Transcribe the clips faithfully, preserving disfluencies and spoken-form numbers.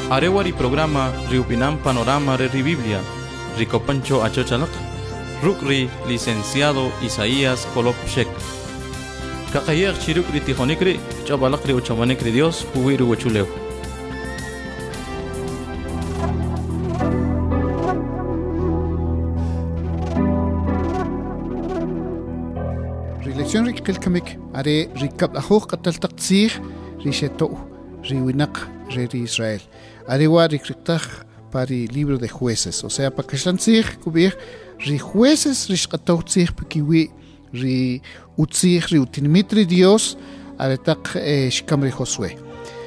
Arewari programa Riupinam Panorama Re Biblia, Ricopancho Achochalak, Rukri licenciado Isaías Kolopchek. Kakayer Chirukri Tijonikri, Chabalakri Uchamanekri Dios, Puiru Huachuleo. Lección Rikilkamik, Are Rikab Aho Katal Taksir, Risheto, Riwinak, Reri Israel. Arewa Rikriktaj para el libro de Jueces, o sea, para que Shanzir, Kubir, Ri Jueces, Rishkatautzir, Pekiwi, Ri Utzir, Ri Utinmitri Dios, Aretak Shkamri Josué.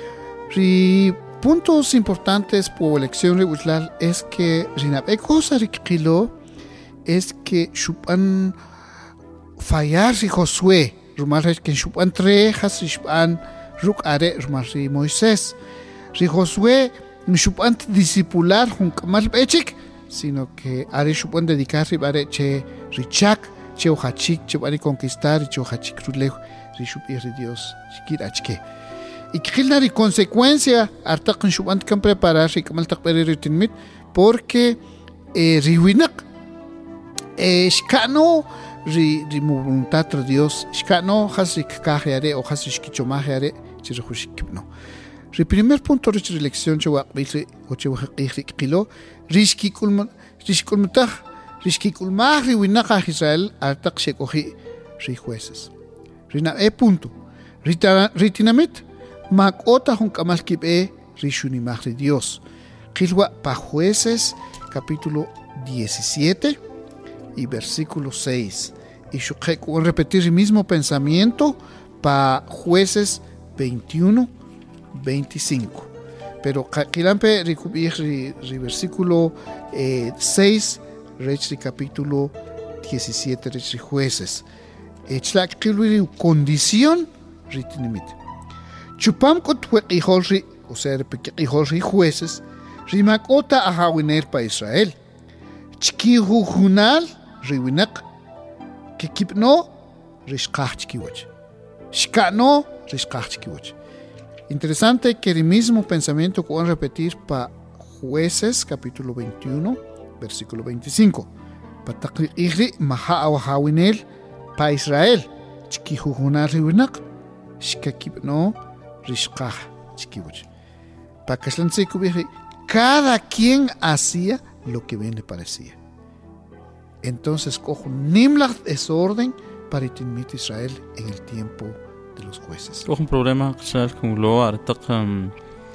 Ri puntos importantes por elección Riwitlal es que Rinabekos Rikilo es que Shupan fallar si Josué, Rumarres que Shupan trejas, Shupan Ruk Are, Rumarri Moisés. Si Josué no Shupan discipular Jun Kamal Bechik, sino que Are Shupan dedicarse a Che Richak, Che Ojachik, Che Bari conquistar, Che Ojachik Rulej, Rishupir Dios, Shikirachke. Y que la consecuencia, Artak Shupan kan prepararse, Kamal Takberi Ritinmit, porque eh, Riwinak, eh, Shkano, ri ri voluntad de Dios shkano hasik kahere o hasik chomahere chirhushikno ri primer punto de elección chwa qili o chwa qili qilo riski kulma riskul mutah riski kulma ri winaka Israel artak shekohi ri jueces rina e punto ritinamit makota hun kamal kibe ri shuni mahri Dios qilwa pa jueces capítulo diecisiete y versículo seis. Y yo quiero repetir el mismo pensamiento para Jueces veintiuno, veinticinco. Pero quilampe recubrir el versículo eh, seis, el capítulo diecisiete de Jueces. Es condición ritinimit. Chupam kotwe hijolri, o sea, hijolri jueces, rimakota ahawiner para Israel. Chkihujunal riwinak que kipno rishkachkiwach. Shkano rishkachkiwach. Interesante que el mismo pensamiento que van a repetir para Jueces capítulo veintiuno, versículo veinticinco. Para takri maha awahawinel para Israel. Chkihujunal riwinak shkakipno rishkachkiwach. Para que se kubiri cada quien hacía lo que bien le parecía. Entonces cojo nimla desorden para itinmit Israel en el tiempo de los jueces. Cojo un problema con lo artaqam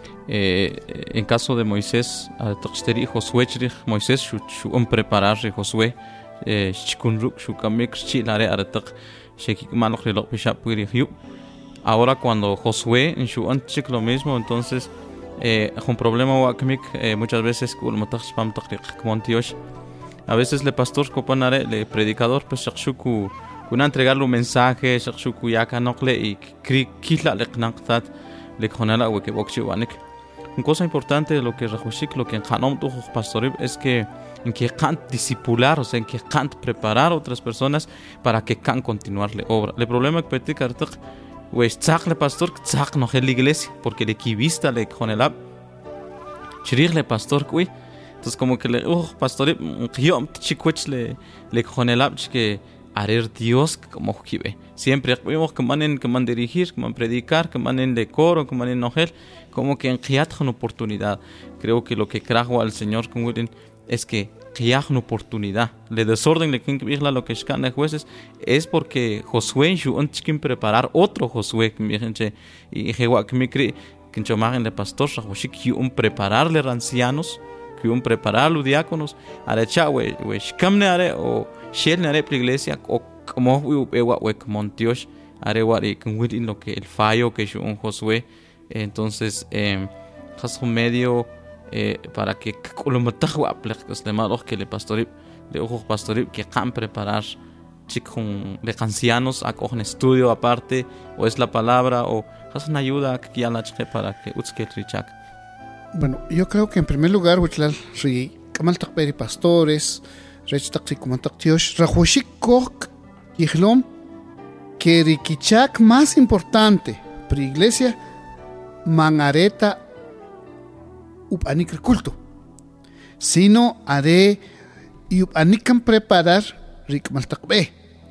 en caso de Moisés artaqsteri Josué Moisés shu un preparar Josué chikunruk shu kamik chilare artaq sheki malok lo pishap piriyu. Ahora cuando Josué en shu anchik lo mismo, entonces eh, un problema wakmik eh, muchas veces kul matax pam taqriq montiosh. A veces le pastor copanare le predicador pues shakshuku kuna entregarle un mensaje shakshuku yakanokle y kila le knaqtat le khonala we ke bokchi wanik. Una cosa importante de lo que rajushik lo que en hanom tu pastorib es que en que can discipular, o sea, en que can preparar a otras personas para que can continuar la obra. El problema es que predicar we tzaq le pastor tzaq no la iglesia porque le kivista le khonela chirigh le pastor kui. Entonces como que le uh pastor yo chikwech le le khonelab que arer Dios como kibe siempre vemos que manen que man dirigir que man predicar que manen le coro que manen nogel como que en qiat una oportunidad. Creo que lo que trajo al Señor con Willen es que qiat una oportunidad le desorden le kin que lo que escan jueces es porque Josué yo antes preparar otro Josué que mirenche y jewa que me cree que chomagen le pastor rajoshik un prepararle ancianos que un preparar los diáconos are chawe we shkamne are o shelne are la iglesia o como we we montiosh are wari con within lo que el fallo que un Josué. Entonces eh has un medio eh para que lo matahwa aplekos le malo que le pastor le ojo pastor que can preparar chicos de ancianos a coger estudio aparte o es la palabra o has una ayuda que ya la para que utsket richak. Bueno, yo creo que en primer lugar, Huitlal, si Kamal Takberi pastores, Rech Taksi Kumantaktiosh, Rajushik Kok, Yihlom, que Rikichak más importante para la iglesia, Manareta upanik culto, sino haré y upanikan preparar rik maltakbe.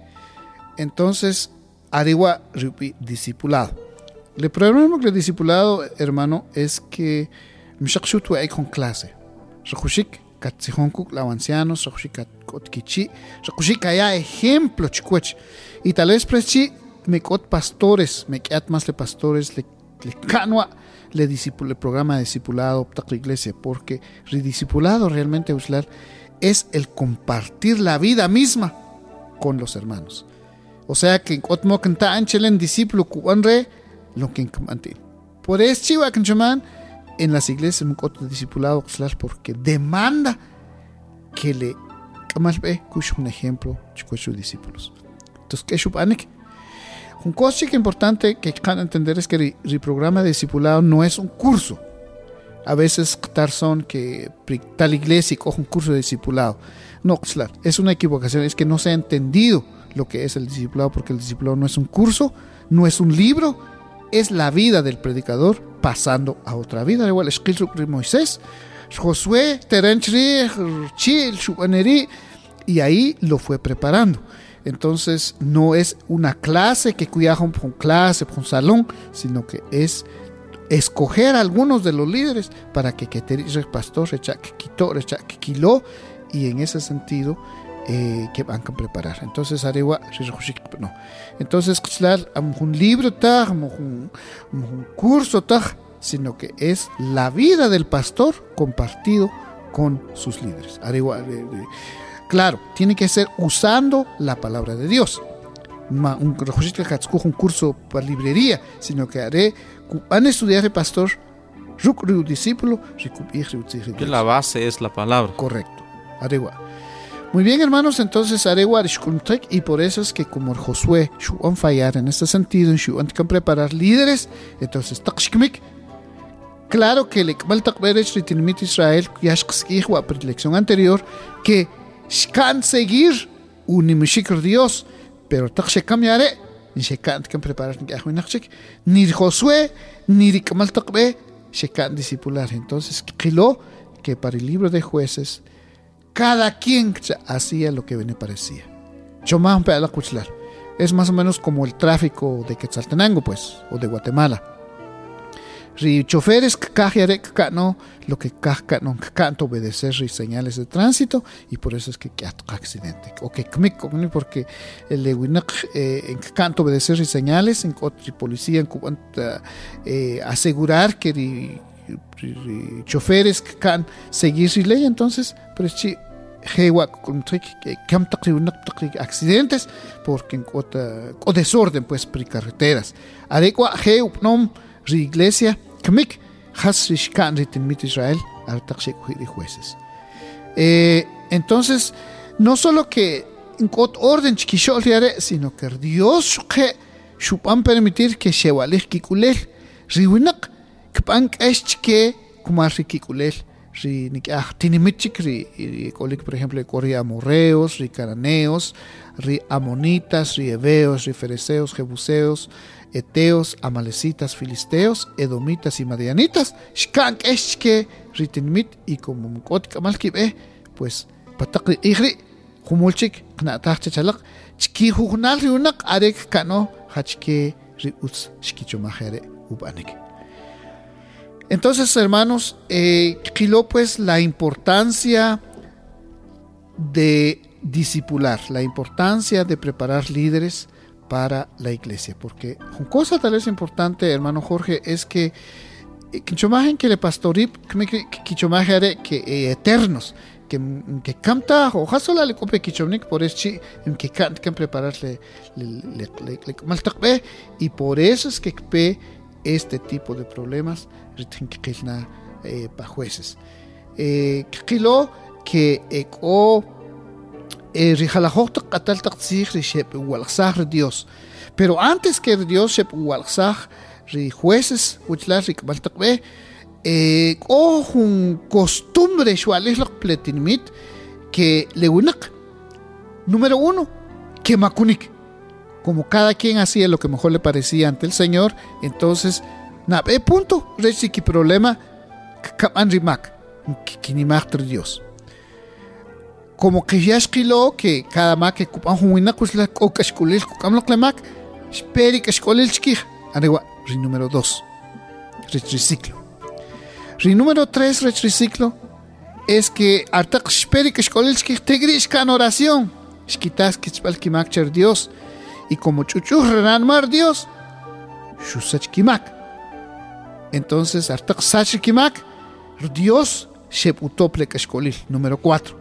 Entonces, arewa ripi discipulado. El problema con el discipulado, hermano, es que mshakshut hay con clase. Rakushik katsihonkuk la ancianos, rakushik kotkichi, rakushik haya ejemplo chicuech. Y tal vez prechi me cot pastores, me quedat más le pastores, le le canua le discipul, el programa de discipulado para la iglesia, porque el discipulado realmente uslar es el compartir la vida misma con los hermanos. O sea que otmo canta anchelen discípulo cuanre lo que mantiene. Por eso chiva canchaman en las iglesias un otro discipulado porque demanda que le camal ve cush un ejemplo de sus discípulos. Entonces que shupanik un cosa que importante que can entender es que el, el programa de discipulado no es un curso. A veces son que tal iglesia coge un curso de discipulado. No, es una equivocación, es que no se ha entendido lo que es el discipulado, porque el discipulado no es un curso, no es un libro, es la vida del predicador pasando a otra vida. Igual es que Moisés, Josué, Terenchri, Chil, Shubaneri, y ahí lo fue preparando. Entonces no es una clase que cuidaron por un clase, por un salón, sino que es escoger a algunos de los líderes para que que el pastor que quitó, que quiló, y en ese sentido eh, que van a preparar. Entonces arewa no. Entonces un libro ta, un, un curso ta, sino que es la vida del pastor compartido con sus líderes. Arewa, eh, eh, claro, tiene que ser usando la palabra de Dios. Ma, un, un curso para librería, sino que haré van a estudiar el pastor, un discípulo, que la base es la palabra. Correcto. Arewa. Muy bien, hermanos, entonces arewa y por eso es que como el Josué van a fallar en este sentido, van a preparar líderes, entonces claro que le Israel ya la predilección anterior que can seguir un nimishikr Dios, pero takshe cambiaré ni se can que preparar ni Josué ni Kamal Takbe se can discipular. Entonces quiló que para el libro de Jueces cada quien hacía lo que le parecía. Es más o menos como el tráfico de Quetzaltenango, pues, o de Guatemala. Ri choferes que no lo que no canto obedecer y señales de tránsito, y por eso es que hay accidente. O que porque el en canto obedecer y señales en otra policía en eh, asegurar que ri, ri, ri, choferes que can seguir su ley, entonces pues si accidentes porque o desorden pues por carreteras. Adequa he nom ri iglesia kmik has rishkan ritin mit Israel al takshe de Jueces. Eh, entonces no solo que en orden chiquishol yare, sino que Dios que shupan permitir que shewalih kikulel riwinak kpan que como rikikulel ri nikah tinimichik ri kolik por ejemplo ri amorreos, ri cananeos, ri amonitas, ri heveos, ri fereceos, jebuseos, eteos, amalecitas, filisteos, edomitas y madianitas, shkank eshke ritinmit, y como mkotik amalkibe, pues patakri igri humulchik knatach chalak chki hugnal riunak arek kano hachke riuts shkichomajere ubanek. Entonces, hermanos, eh, quiló pues la importancia de discipular, la importancia de preparar líderes para la iglesia, porque una cosa tal vez importante, hermano Jorge, es que quichomajen que le pastorip quichomajen que eternos que que canta o jasola le cope quichomnik por eso que can que prepararle le le le y por eso es que pe este tipo de problemas ritinquilna eh, para jueces eh quilo que eco Dios. Pero antes que Dios se ri jueces eh, o un costumbre que le número uno que makunik, como cada quien hacía lo que mejor le parecía ante el Señor. Entonces nabe punto rechiki problema kaman rimak, kinimak Dios. Como que ya esquilo que cada ma que kupan huina kusla o kashkulil kukam lo klemak, esperi kashkulil chkij. Arewa, ri número dos, reciclo. Ri número tres, reciclo, es que artak esperi kashkulil chkij tegrish kan oración. Esquitas que chpal kimak cher Dios. Y como chuchu renan mar Dios, shusach kimak. Entonces, artak sach kimak, Dios shep utople kashkulil. Número cuatro.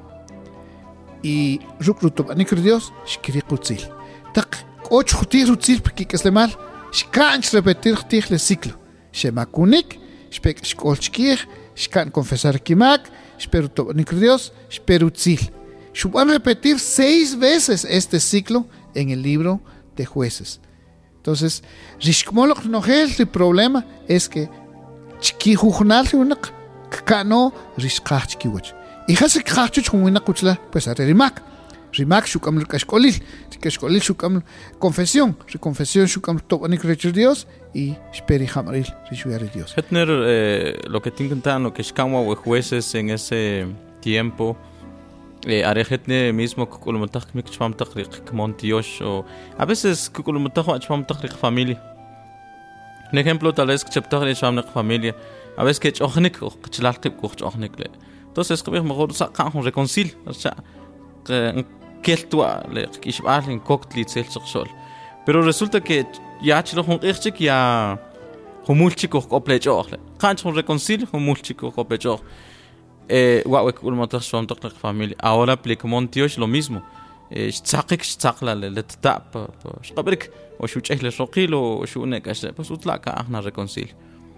Y rukrutob anikr Dios, shkiri kutzil. Tak, ocho jutir rutzil porque que es le mal. Shkanch repetir jutir le ciclo. Shemakunik, shpek shkolchkir, shkan confesar kimak, shperutob anikr Dios, shperutzil. Shuban repetir seis veces este ciclo en el libro de Jueces. Entonces, rishkmolok nogel, el problema es que chki jujnal unak kano rishkach chkiwach. Y hasi kachchuch huina kuchla, pues a rimak. Rimak shukam kashkolil, kashkolil shukam confesión, confesión shukam topanik rechur Dios y speri hamaril rishuar Dios. Hetner eh, lo que tinkan que shkamwa we Jueces en ese tiempo. Eh, Arejetne mismo kukulumtak mikchpam takrik montiosh o a veces kukulumtak chpam takrik familia. Un ejemplo tal vez que chptak chpam familia. A veces que chochnik o chlalkip ko chochnik le. Entonces que mejor sacan un reconcil, o sea, que keltua le kishbal en cocktail sol. Pero resulta que ya chlo un irchik ya humulchiko koplecho. Canch un reconcil humulchiko koplecho. Eh, guau, que ulmotas son todas familia. Ahora aplicamos Dios lo mismo. Eh, tzakik tzakla le le tap. Shabrik o shucheh le shokilo o shunek ashe. Pues utlaka ahna reconcil.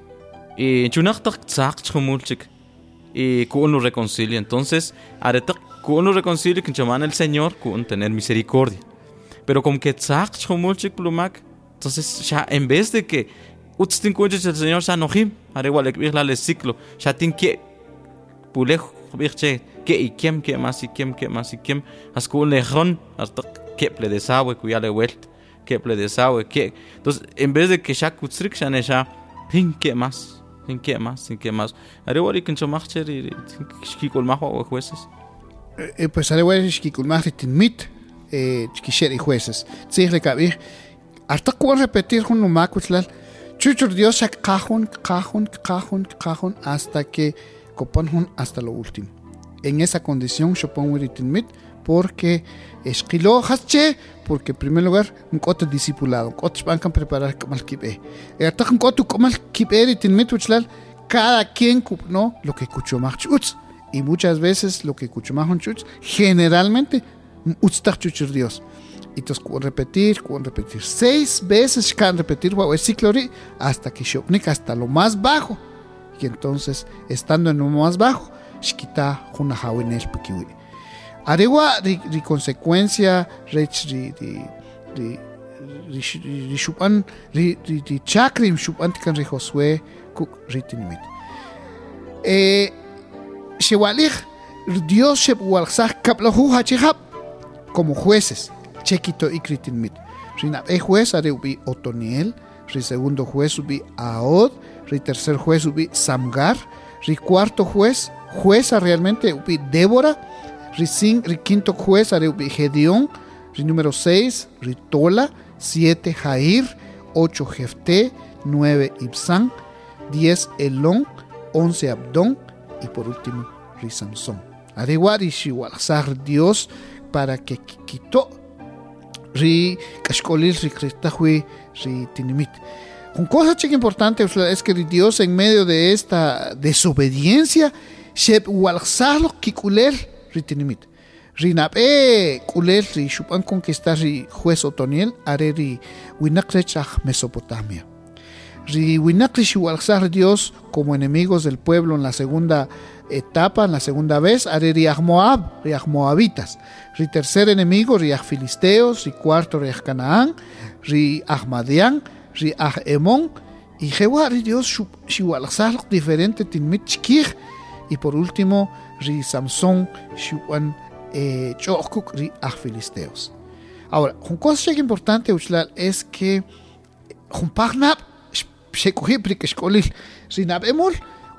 Y chunachtak tzak chumulchik. Y que uno reconcilie. Entonces, ahorita que uno reconcilie que llaman el Señor con tener misericordia. Pero como que tzak chumulchik plumak. Entonces, ya en vez de que utstin kunches el Señor sa nohim, ahora igual le la le ciclo. Ya tin que pulejo birche que y quién que más y quién que más y quién as que un lejón hasta que ple de sabe que ya le vuelta que ple de sabe que entonces en vez de que ya kutsrik ya ya hin que más hin que más hin que más arriba y que chomachcher y skikol majo o Jueces eh pues arriba y skikol majo tin mit eh skisher y Jueces sí le cabir hasta que repetir un makutlal chuchur Dios ya cajón cajón cajón cajón hasta que copan hasta lo último. En esa condición, yo pongo mit porque esquilo hasche, porque en primer lugar, un coto discipulado, un coto van a preparar como el kibe. Y hasta un coto como el kibe mit, cada quien no lo que escuchó más chuts. Y muchas veces lo que escuchó más chuts, generalmente, utstar chuchur Dios. Y entonces, con repetir, con repetir, seis veces, can repetir, el ciclo hasta que yo, hasta lo más bajo. Y entonces, estando en lo más bajo, shkita una jawinel pekiwi. Arewa ri consecuencia rech ri ri ri ri shupan ri ri chakrim shupan tikan ri Josué kuk ritinmit. Eh shewalich Dios shewalsach kaplahu hachihab como jueces chequito ikritinmit. Rina e juez areubi Otoniel, ri segundo juez ubi Ahod, ri tercer juez ubi Samgar, ri cuarto juez, jueza realmente ubi Débora, ri, cin, ri quinto juez ubi Gedeón, ri número seis, ri Tola, siete Jair, ocho Jefté, nueve Ibsán, diez Elón, once Abdón y por último ri Sansón. Arewa ri shiwalzar Dios para que quitó ri kashkolil ri kristahui ri tinimit. Una cosa chica importante es que Dios en medio de esta desobediencia shep walxalo kikuler ritinimit. Rinabe kuler ri shupan conquistar ri juez Otoniel are ri winakrechach Mesopotamia. Ri winakrish walxar Dios como enemigos del pueblo en la segunda etapa, en la segunda vez, are ri Moab, ri Moabitas. Ri tercer enemigo ri filisteos, ri cuarto ri Canaán, ri Madián, ri Emón y Jehová ri Dios shiwalxar diferente tinmit chkir y por último ri Samson shiwan eh chokuk ri filisteos. Ahora, una cosa importante uchlal es que un pagnap shekuhi prikeshkolil ri nabemol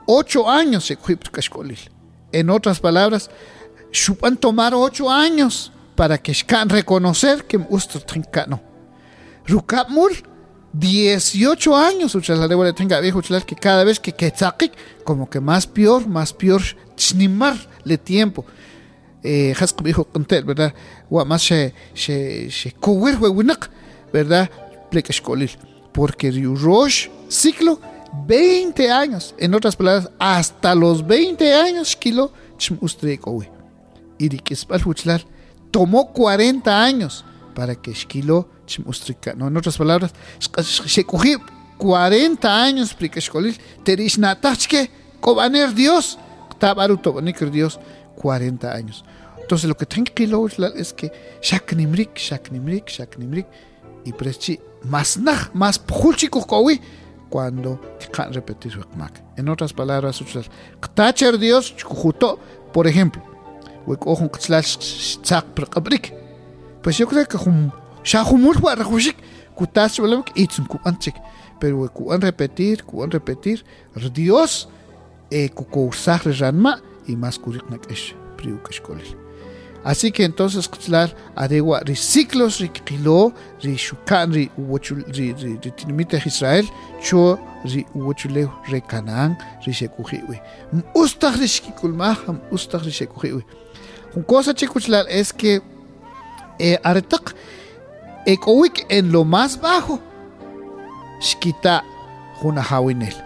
ocho años se cuip kashkolil. En otras palabras, shupan tomar ocho años para que shkan reconocer que usted trincano. Rukapmul dieciocho años, uchalarewa le tenga viejo uchal que cada vez que quetzakik, como que más peor, más peor, chnimar le tiempo. Eh, hasqub hijo contel, ¿verdad? Wa más se se se cower huewinak, ¿verdad? Plekashkolil. Porque Riurosh ciclo veinte años, en otras palabras, hasta los veinte años kilo chmustrikowi. Y Rikispal Huchlar tomó cuarenta años para que Shkilo chmustrika. No, en otras palabras, se cogió cuarenta años para que Shkolil terishnatachke kobaner Dios, tabaru tobanikr Dios, cuarenta años. Entonces lo que tengo que Huchlar es que shaknimrik, shaknimrik, shaknimrik, y prechi más nah, más pujulchiko kowi cuando can repetir su akmak. En otras palabras, Ktacher Dios, chukuto, por ejemplo, Wekojun Ktzlash Tzak Prakabrik. Pues yo creo que hum Shahumur Warhushik, Kutas Walamik, Itzum Kuanchik. Pero Wekuan repetir, Kuan repetir, Dios, e Kukousach Ranma, y más Kuriknak Esh, Priukashkolil. Así que entonces Ktzlar aregua riciclos rikilo ri shukan ri uwochul ri ri tinimite Israel cho ri uwochule re Canaán ri shekuhiwi ustach ri shkikulmah ustach ri shekuhiwi. Un cosa chikuchlar es que eh, aretak ekowik en lo más bajo shkita hunahawinel.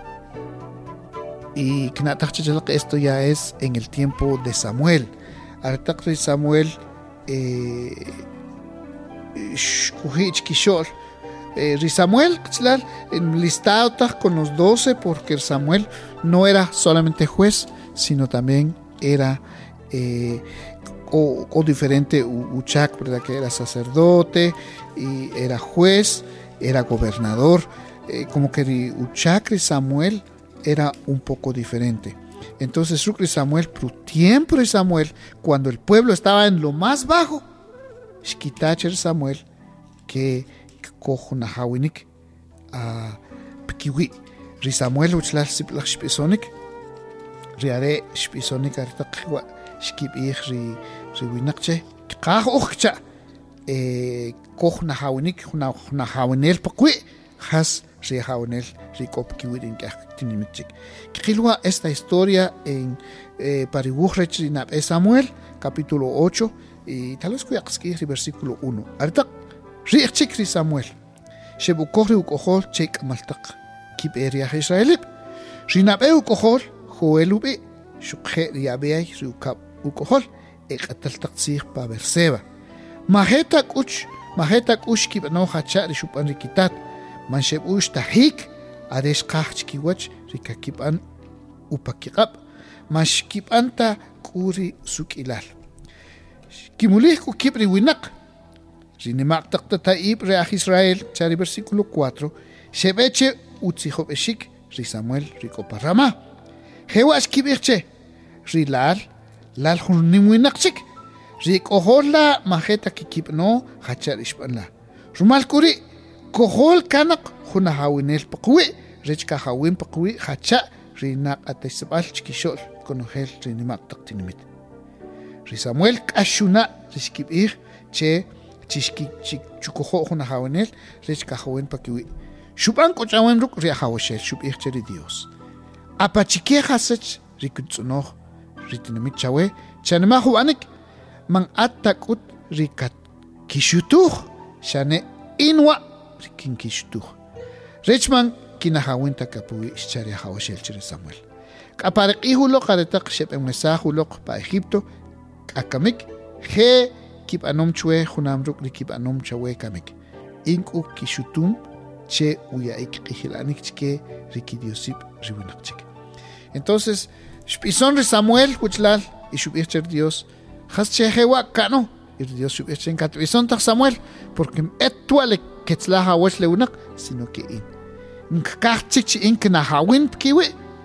Y knatach esto ya es en el tiempo de Samuel. Artakri Samuel Shkuhich Kishol Samuel enlistado con los doce, porque Samuel no era solamente juez, sino también era eh, o, o diferente Uchak, ¿verdad? Que era sacerdote y era juez, era gobernador, eh, como que Uchak y Samuel era un poco diferente. Entonces Shukri Samuel, por tiempo de Samuel, cuando el pueblo estaba en lo más bajo, Shkitacher Samuel, que cojo na hawinik a Pkiwi, Ri Samuel uchlar siplach shpisonik, Riare shpisonik artaqwa, Shkib ich ri winakche, Kah ochcha, cojo na hawinik, na hawinel Pkwi, Has Ri hawinel, Ri Kopkiwi in Tinimichik. Kilwa esta historia en eh, Pariwuchrech Rinab Samuel, capítulo ocho, y tal vez cuyaxki, versículo uno. Artak, Riechik Ri Samuel, Shebukori Ukohol, Chek Maltak, Kip Eria Israelip, Rinab Ukohol, Joelubi, Shukhe Riabeay, Riukab Ukohol, Ekataltak Sir Pa Berseba. Mahetak Uch, Mahetak Uch Kip no Hacha, Rishupan Rikitat, Mansheb Uch Tahik, Aresh Kahchkiwach, Rikakipan Upakikap, Mashkipanta Kuri Sukilal. Kimulih Kukipri Winak, Rinemak Taktata Ibre Israel, Chari versículo cuatro, Shebeche Utzihobeshik, Ri Samuel Rikoparama, Hewash Kibirche, Rilal, Lal Hunimuinakchik, Rik Ohola Majeta Kikipno, Hacharishpanla. Rumal Kuri, Kohol Kanak, Hunahawinel Pakwi, Rechka Hawin Pakwi, Hacha, Rinak Atesabal Chikishol, Konohel Rinimak Taktinimit. Ri Samuel Kashuna, Rishkibir, Che, Chishki Chukoho Hunahawinel, Rechka Hawin Pakwi. Shuban Kochawan Ruk Riahawashel, Shubir Cheri Dios. Apachike Hasech, Rikutsuno, Ritinimit Chawe, Chanema Huanik, Man Atakut Rikat Kishutuh, Shane Inwa, Rikin Kishutuh. Richman kinahawinta kapui ischari hawashel chiri Samuel. Kaparek ihulo karetak shep en mesahulo pa Egipto akamik he kip anom chwe hunamruk li kip anom chawe kamik. Inku kishutum che uyaik ihilanik chike rikidiosip riwinakchik. Entonces, shpison re Samuel huchlal y shubircher Dios has che hewa kano y Dios shubircher katwison tak Samuel porque etuale ketzlaha wesh leunak sino que in nkachich in knahawin kiwe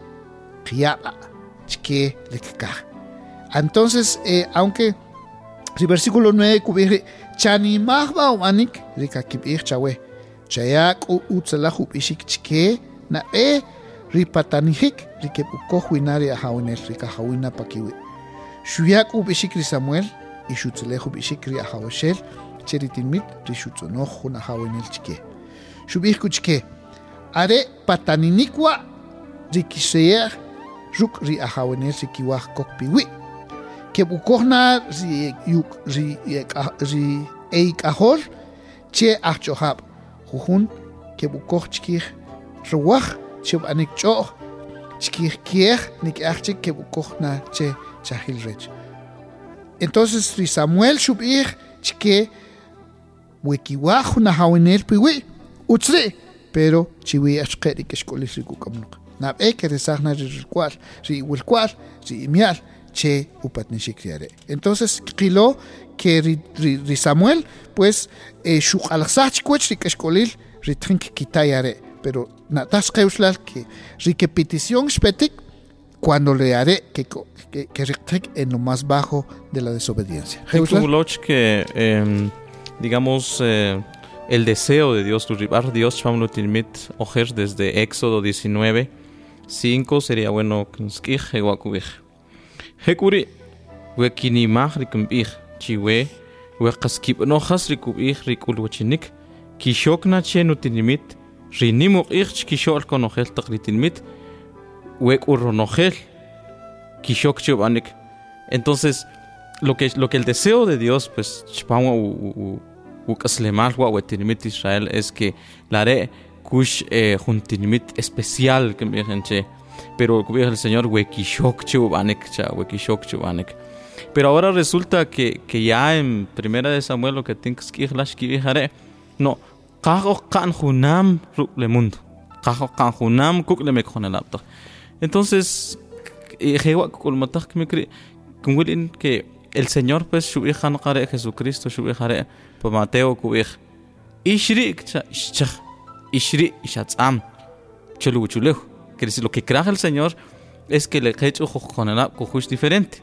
kiaba chike lekka. Entonces eh, aunque el versículo nueve cubire chanimahba uanik rikakibir chawe chayak u utsalahu bishik chike na e ripatanijik rikep ukohuinari ahawinel rikahawina pakiwi. Shuyak ubishikri Samuel y shutzelehu bishikri ahawashel cheritinmit rishutzonoh hun ahawinel chike. Shubihku chike. Are pataninikwa rikisea ruk ri ahawinel rikiwah kokpiwi. Kep ukohna ri yuk ri ri eik ahor che ahchohab. Juhun kep ukoh chikih ruwah chub anik choh chikih kieh nik achik kep ukoh na che chahil rech. Entonces ri Samuel shubih chike wikiwah na hawinel piwi utsri pero chiwi ashqeri keshkolis rikukamnuk. Nab eke resahna ri kwal ri wilkwal ri imial che upatnishikriare. Entonces qilo que ri, ri, ri Samuel pues eh, shuk alaksach kuch ri keshkolil ri trink kitayare, pero natas qeuslal que ri que petición spetik cuando le haré que que, que ri trink en lo más bajo de la desobediencia. Que eh, digamos eh, el deseo de Dios, tu ribar Dios chamlo tilmit ojer desde Éxodo diecinueve cinco sería bueno skij hewakubij. Hekuri wekinimah rikumbij chiwe wekaskip nojas rikubij rikulwachinik kishokna chenu tinimit rinimuk ich kishol konogel takritinmit wek urronogel kishok chubanik. Entonces lo que lo que el deseo de Dios pues chpamwa u ukaslemal wa wetinimit Israel es que la re kush eh, juntinimit especial que me gente. Pero el Señor wekishok chubanek cha wekishok chubanek. Pero ahora resulta que que ya en Primera de Samuel lo que tienes que irlas que viajaré no qago kan hunam le mundo qago kan hunam kuk le mekhonalapta. Entonces jewa kul matak me cree que el Señor pues su hija no qare Jesucristo su hija re por Mateo kubih ishrik cha ishcha ishri ishatsam chulu chulu. Que lo que crea el Señor es que le hecho con el cojush diferente.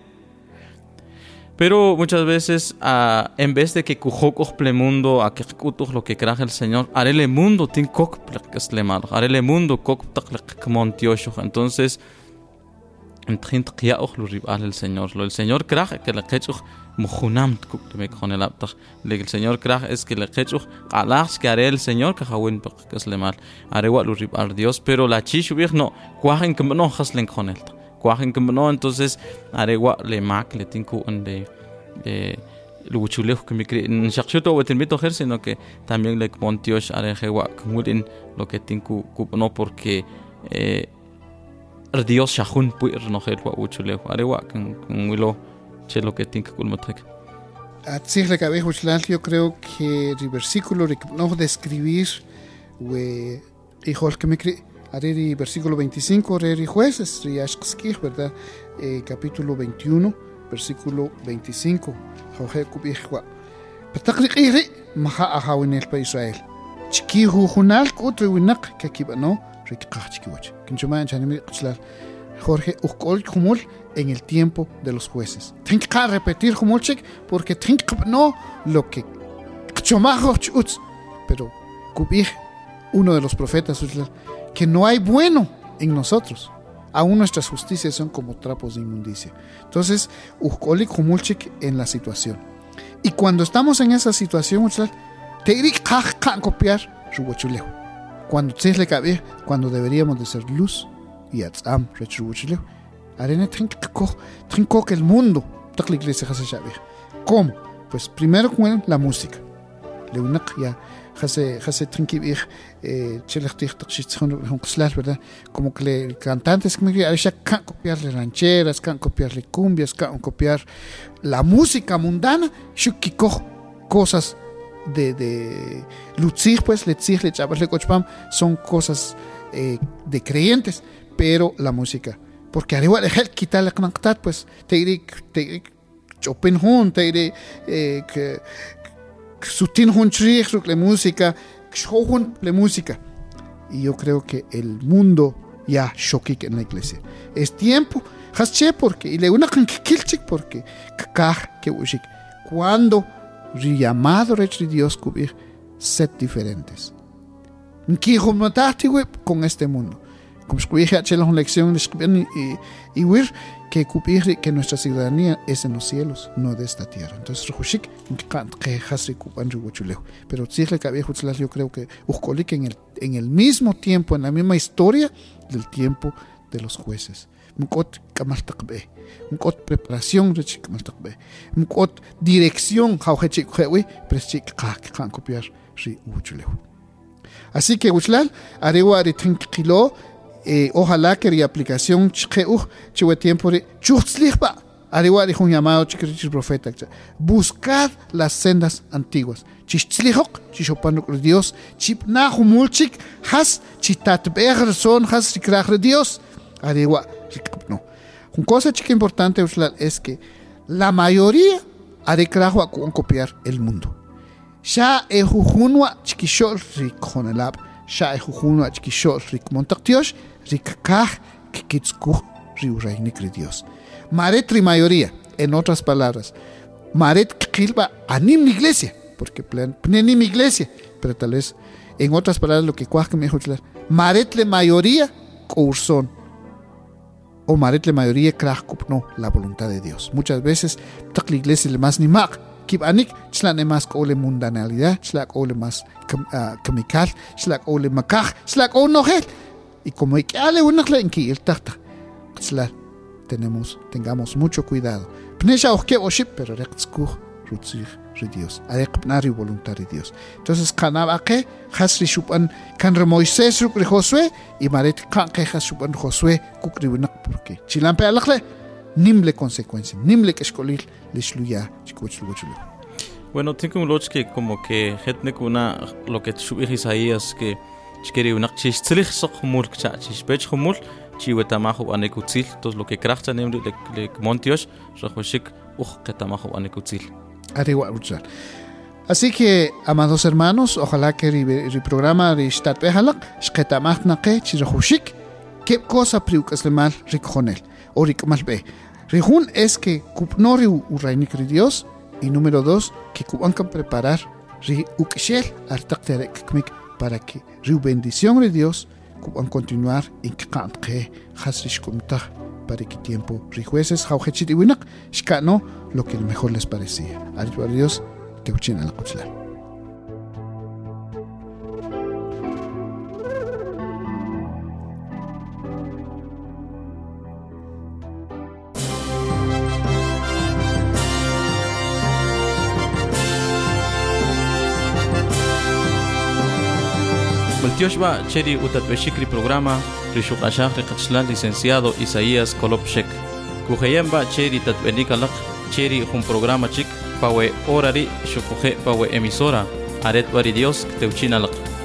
Pero muchas veces, uh, en vez de que cujok plemundo a que lo que crea el Señor, haré el mundo tin kok plekeslemar, haré el mundo kok taklemontioso. Entonces, entrin qia och lo rival el Señor. Lo el Señor crea que le hecho mujunam kuk me con el aptag. Le el Señor crea es que le hecho alach que haré el Señor que hawin plekeslemar. Haré wa lo rival Dios, pero la chishubig no, cuajen que no haslen con él. Cuajen que no, entonces haré wa le mac le tinku en de de lo chulejo que me cree en shakshuto o te ojer, sino que también le montios haré wa kumudin lo que tinku no porque eh Dios shahun pu renojer wa chulejo haré wa con wilo che lo que tinku kulmotrek. Así le cabe yo creo que el versículo que no describir we hijos que me cree Areri versículo veinticinco, Areri Jueces, Riashkskij, ¿verdad? Eh, capítulo veintiuno, versículo veinticinco. Jorge Kubijwa. Patakri maha ahawinel pa Israel. Chiki hujunal kutri winak kakibano, rikachkiwach. Kinchuman chanimi qchlar. Jorge ukol humul en el tiempo de los jueces. Tengo que repetir humulchik porque tengo que no lo que kchomajo chuts. Pero Kubij, uno de los profetas, que no hay bueno en nosotros. Aún nuestras justicias son como trapos de inmundicia. Entonces, ukolik humulchik en la situación. Y cuando estamos en esa situación, te irik copiar rubochulejo. Cuando se le cabe, cuando deberíamos de ser luz y atzam rechulejo. Arena trinco trinco que el mundo. Tak la iglesia hace saber. ¿Cómo? Pues primero con la música. Le unak ya hace hace trinquibir eh chelachtir tachitson honqslal, ¿verdad? Como que le cantantes que me ya can copiarle rancheras, can copiarle cumbias, can copiar la música mundana, shukiko cosas de de lutzig, pues letzig le chavas le cochpam son cosas eh, de creyentes, pero la música porque arriba de el quitar la conectar, pues te iré te iré Chopin hun te iré eh, que sutin hun chrig la música shohun la música. Y yo creo que el mundo ya shokik en la iglesia. Es tiempo hasche porque y le una kan kilchik porque kakar que ushik cuando llamado rech Dios cubrir set diferentes. Nki homatati con este mundo. como escuché a una lección de y wir que cubrir que nuestra ciudadanía es en los cielos, no de esta tierra. Entonces, rejushik que hasri kuban ribuchulejo. Pero si le cabía jutzlas, yo creo que ujkolik en el en el mismo tiempo, en la misma historia del tiempo de los jueces. Mukot kamaltakbe, mukot preparación rechik kamaltakbe, mukot dirección jauhechik jewi, prechik kak kan copiar ri uchulejo. Así que uchlal arewa aritinquilo. Eh, ojalá que la aplicación chqueuj chiwe tiempo de chutzlichba ariwa dijo un llamado chiquirichis profeta buscad las sendas antiguas chichlichok chishopanuk de Dios chipna humulchik has chitatbeger son has rikrach de Dios ariwa no una cosa chica importante es que la mayoría arikrachwa con copiar el mundo sha ejujunwa chiquishol rikjonelab sha ejujunwa chiquishol rikmontaktios rikakaj kikitskuj riurainik de Dios. Maretri mayoría, en otras palabras, Maret kilba anim la iglesia, porque pnenim mi iglesia, pero tal vez, en otras palabras, lo que cuaj que me dijo, Maret la mayoría curson, o Maret la mayoría kraj no la voluntad de Dios. Muchas veces, tak la iglesia le más ni mag, kib anik, chlane más ole mundanalidad, chlak ole más chemical, chlak ole makaj, chlak ole nogel. Y como hay que darle una clenqui el tata, tenemos, tengamos mucho cuidado. Pnesha oje oship, pero rectskuj rutzir de Dios, arekpnari voluntad de Dios. Entonces, kanabake, hasri shupan, kan Moisés ruk de Josué, y maret kan que has shupan Josué, kukribunak, porque chilampe alakle, nimble consecuencia, nimble que escolil, lishluya, chikuchluchulu. Bueno, tengo un loch que como que hetnek una, lo que subir Isaías, que Chkeri unak chis tlich sok humul cha chis bech humul chi wetamahu anekutzil tos lo que krachta nemri le le montios rajoshik uj ketamahu anekutzil. Ariwa ruchal. Así que, amados hermanos, ojalá que el programa de Shtat Behalak, Shketamach Nake, Chirajushik, qué cosa priucas le mal rikjonel, o rikmal be. Rijun es que kupnori urainik de Dios, y número dos, que kubankan preparar ri ukshel artakterek kmik para que su bendición de Dios puedan continuar en que hasrish kumtah para que tiempo rijueces jauhechit y winak shkano lo que mejor les parecía. Ariwa Dios te uchina la kuchla. Maltioshba cheri utatbeshikri programa rishukashah riqachlan licenciado Isaías Kolopshek. Kujeyamba cheri tatbenikalak cheri un programa chik pawe orari shukuje pawe emisora aret bari Dios teuchinalak.